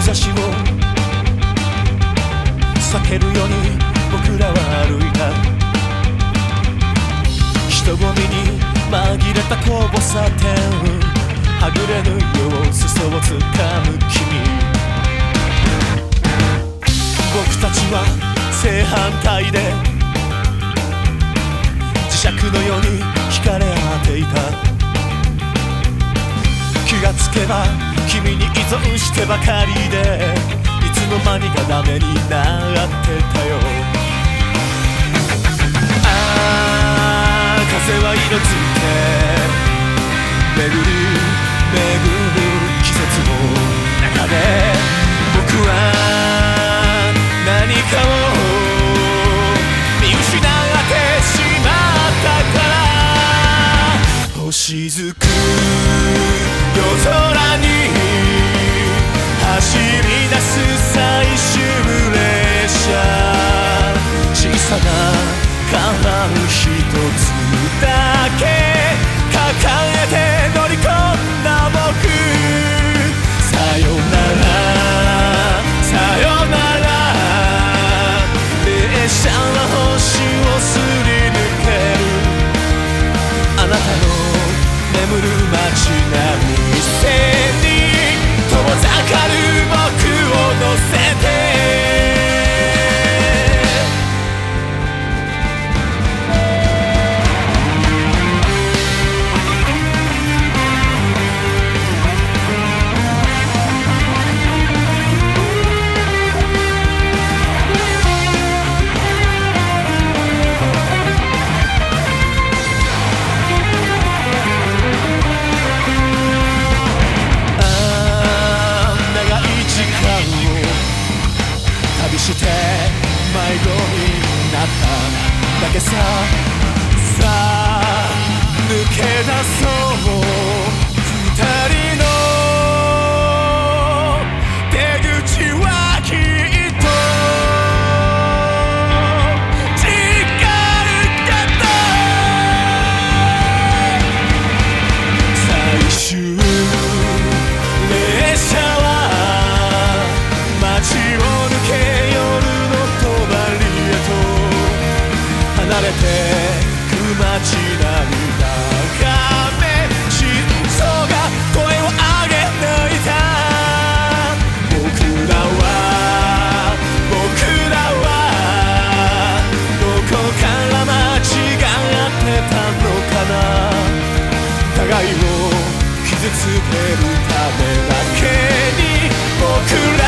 差しを避けるように僕らは歩いた。人混みに紛れた交差点、はぐれぬよう裾をつかむ君。僕たちは正反対で磁石のように惹かれ合っていた。気がつけば君に依存してばかりで、いつの間にかダメになってたよ。ああ風は色づいて巡る季節の中で、僕は何かを見失ってしまったから、星づく夜空に走り出す最終列車、小さなカン一つだけ抱えて乗り込んだ僕。さよならさよなら、列車は星をすり抜ける。あなたの眠る街並みに遠ざかる僕を乗せて、して迷子になっただけさ。さあ抜け出そう二人の出口はきっと違うけど、最終列車は街を抜け離れてく街並み眺め、心臓が声を上げ泣いた。僕らはどこから間違ってたのかな。互いを傷つけるためだけに僕ら